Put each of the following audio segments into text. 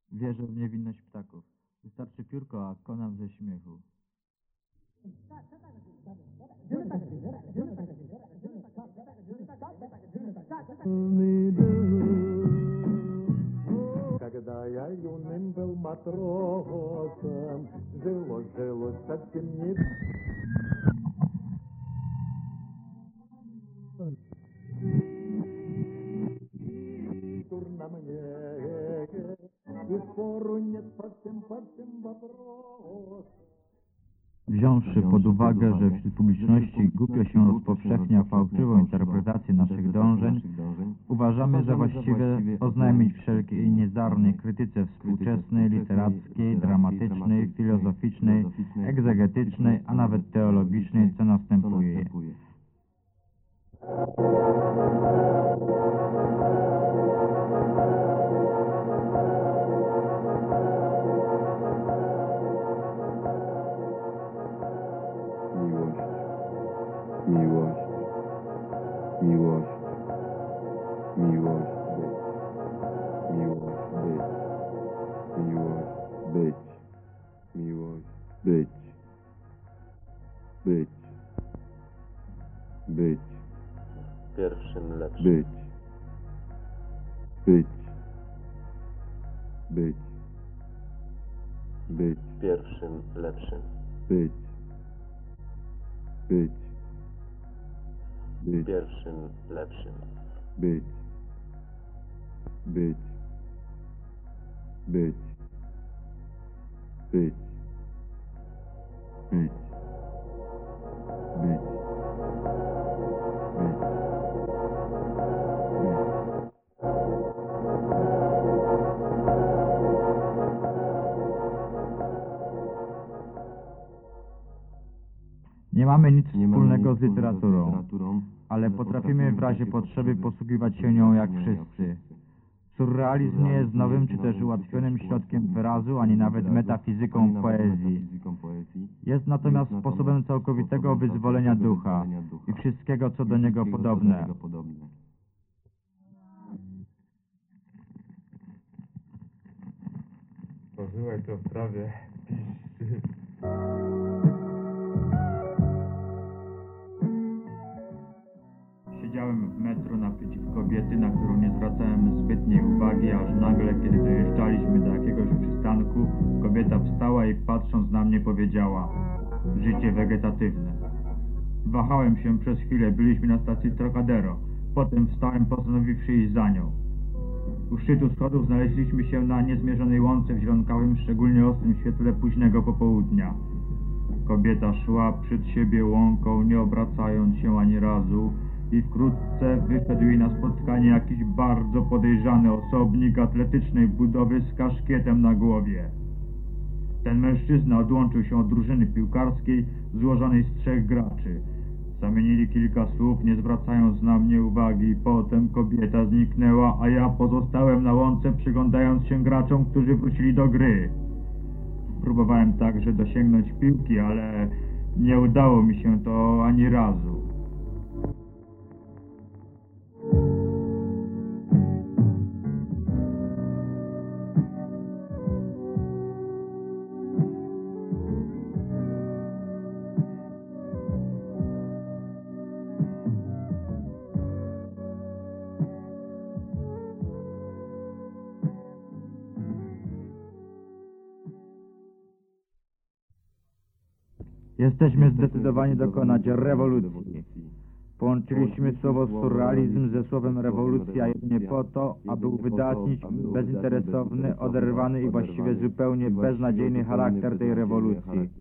Wierzę w niewinność ptaków. Wystarczy piórko, a konam ze śmiechu. Когда я юным был матросом, жилось совсем не... Дурно мне, и спору нет по всем вопросам. Wziąwszy pod uwagę, że wśród publiczności głupio się rozpowszechnia fałszywą interpretację naszych dążeń, uważamy za właściwe oznajmić wszelkiej niezdarnej krytyce współczesnej, literackiej, dramatycznej, filozoficznej, egzegetycznej, a nawet teologicznej, co następuje. Miłość, miłość, miłość, miłość być, być, być, Pierwszym lepszym. być, być, być, Pierwszym lepszym. być, być, być, Pierwszym lepszym. być, być, być, być, być, być, być. Nie mamy nic wspólnego z literaturą, ale potrafimy w razie potrzeby posługiwać się nią jak wszyscy. Surrealizm nie jest nowym czy też ułatwionym środkiem wyrazu, ani nawet metafizyką poezji. Jest natomiast sposobem całkowitego wyzwolenia ducha i wszystkiego, co do niego podobne. Posłuchaj, to w trawie piszczy. Siedziałem w metro naprzeciw kobiety, na którą nie zwracałem zbytniej uwagi, aż nagle, kiedy dojeżdżaliśmy do jakiegoś przystanku, kobieta wstała i patrząc na mnie powiedziała: życie wegetatywne. Wahałem się przez chwilę, byliśmy na stacji Trocadero. Potem wstałem, postanowiwszy iść za nią. U szczytu schodów znaleźliśmy się na niezmierzonej łące w zielonkawym, szczególnie ostrym świetle późnego popołudnia. Kobieta szła przed siebie łąką, nie obracając się ani razu, i wkrótce wyszedł jej na spotkanie jakiś bardzo podejrzany osobnik atletycznej budowy z kaszkietem na głowie. Ten mężczyzna odłączył się od drużyny piłkarskiej złożonej z 3 graczy. Zamienili kilka słów, nie zwracając na mnie uwagi. Potem kobieta zniknęła, a ja pozostałem na łące, przyglądając się graczom, którzy wrócili do gry. Próbowałem także dosięgnąć piłki, ale nie udało mi się to ani razu. Jesteśmy zdecydowani dokonać rewolucji. Połączyliśmy słowo surrealizm ze słowem rewolucja jedynie po to, aby uwydatnić bezinteresowny, oderwany i właściwie zupełnie beznadziejny charakter tej rewolucji.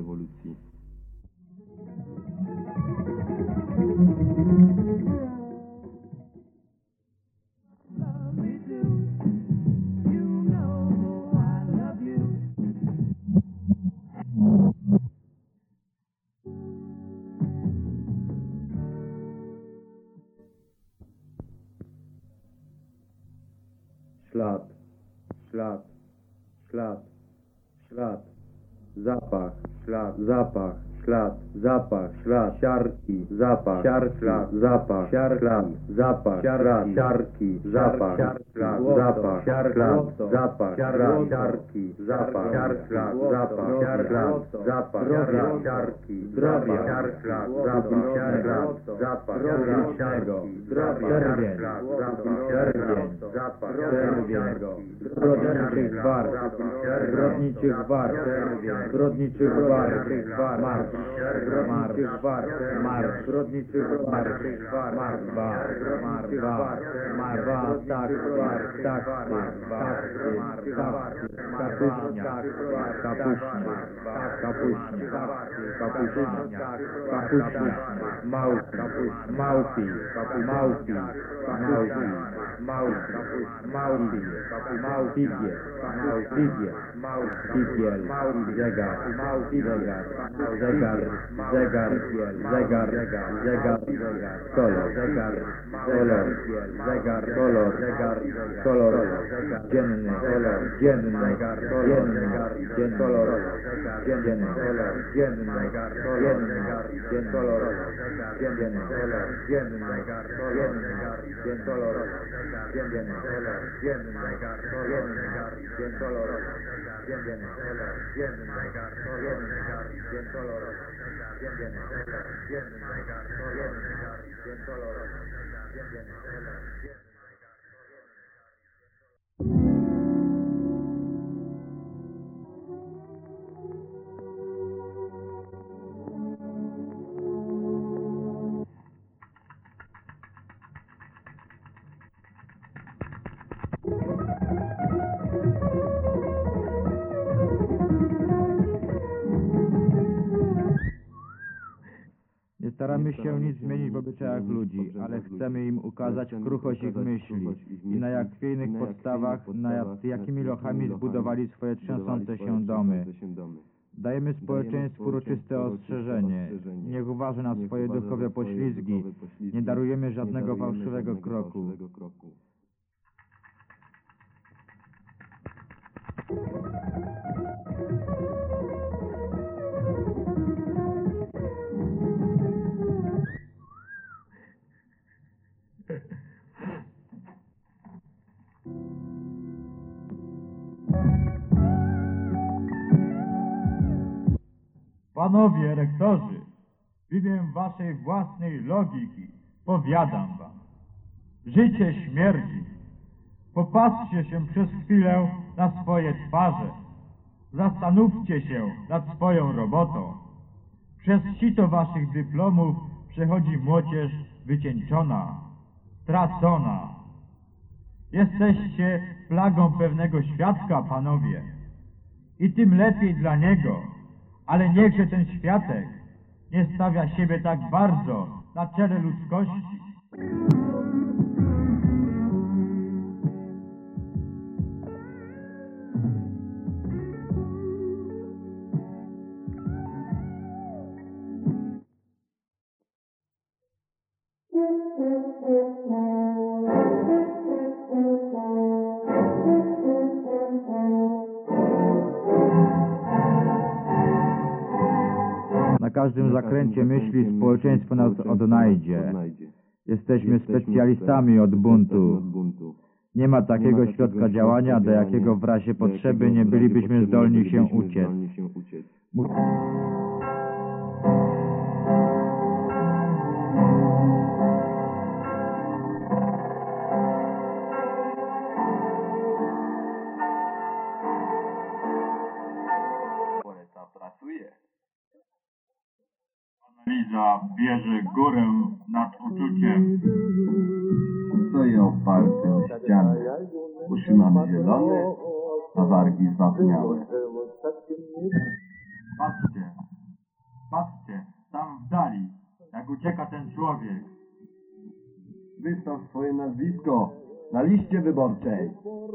Ślad, ślad, ślad, ślad, zapach, ślad, zapach, ślad, zapach, ślad, siarki, zapach, siar, ślad, zapach, siar, ślad, zapach, siar, siarki, zapach, siar, ślad, zapach, siar, ślad, zapach, siar, siarki, zapach, siar, ślad, zapach, siar, ślad, zapach, siar, siarki, zdrowia, siar, ślad, zapach, siar, ślad, zapach, siar, siarki, zdrowia, czerwień, zapach, czerwień, zbrodniczych warg, zbrodniczych warg, zbrodniczych warg, marsz, zbrodniczych warg, marsz, zbrodniczych warg, tak, kapuśnia, małpi, figiel, zegar, kolor, dzienny, Nie staramy się nic zmienić w obyczajach ludzi, ale chcemy im ukazać kruchość ich myśli i na jak chwiejnych podstawach, nad jakimi lochami zbudowali swoje trzęsące się domy. Dajemy społeczeństwu uroczyste ostrzeżenie. Niech uważa na swoje duchowe poślizgi. Nie darujemy żadnego fałszywego kroku. Panowie rektorzy, w imię waszej własnej logiki powiadam wam, życie śmierdzi. Popatrzcie się przez chwilę na swoje twarze. Zastanówcie się nad swoją robotą. Przez sito waszych dyplomów przechodzi młodzież wycieńczona, stracona. Jesteście plagą pewnego świadka, panowie. I tym lepiej dla niego. Ale niechże ten światek nie stawia siebie tak bardzo na czele ludzkości. Na każdym zakręcie myśli społeczeństwo nas odnajdzie. Jesteśmy specjalistami od buntu. Nie ma takiego środka działania, do jakiego w razie potrzeby nie bylibyśmy zdolni się uciec. Analiza bierze górę nad uczuciem. Stoję oparty o ścianę. Uszy mam zielone, a wargi zwapniałe. Patrzcie, patrzcie, tam w dali, jak ucieka ten człowiek. Wystaw swoje nazwisko na liście wyborczej.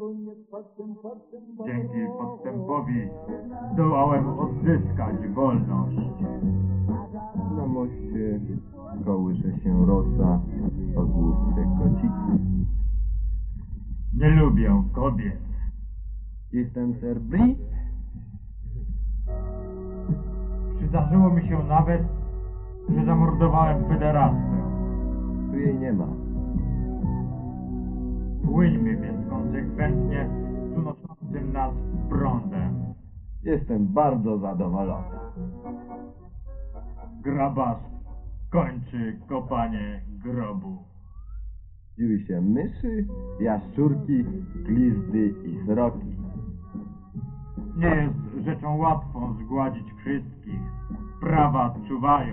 Dzięki podstępowi zdołałem odzyskać wolność. Na moście kołysze się rosa o główce kocicy. Nie lubię kobiet. Jestem Sir Brice. Przy zdarzyło mi się nawet, że zamordowałem pederastę. Tu jej nie ma. Płyńmy więc konsekwentnie z unoszącym nas prądem. Jestem bardzo zadowolony. Grabas kończy kopanie grobu. Dziwi się myszy, jaszczurki, glizdy i sroki. Nie jest rzeczą łatwą zgładzić wszystkich. Prawa czuwają.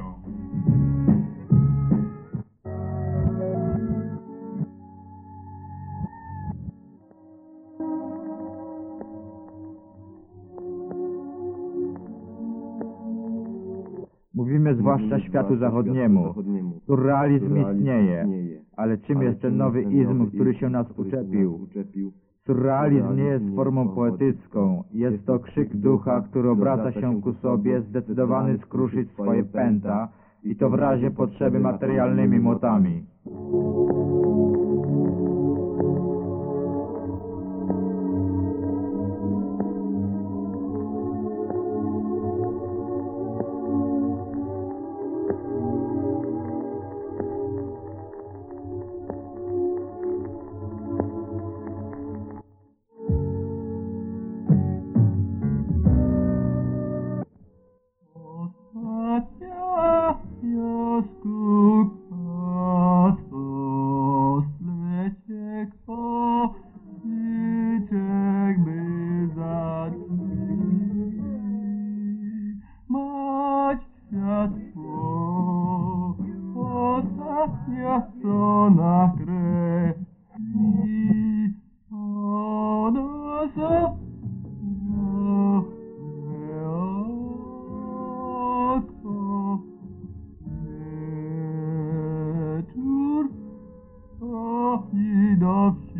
Mówimy zwłaszcza światu zachodniemu. Surrealizm istnieje, ale czym jest ten nowy izm, który się nas uczepił? Surrealizm nie jest formą poetycką, jest to krzyk ducha, który obraca się ku sobie, zdecydowany skruszyć swoje pęta i to w razie potrzeby materialnymi młotami. Ostatnia jaskółka to slecie kołyczek by za drzwi. Mać światło, ostatnia strona krwi. Ona za wieczór, i do wsi.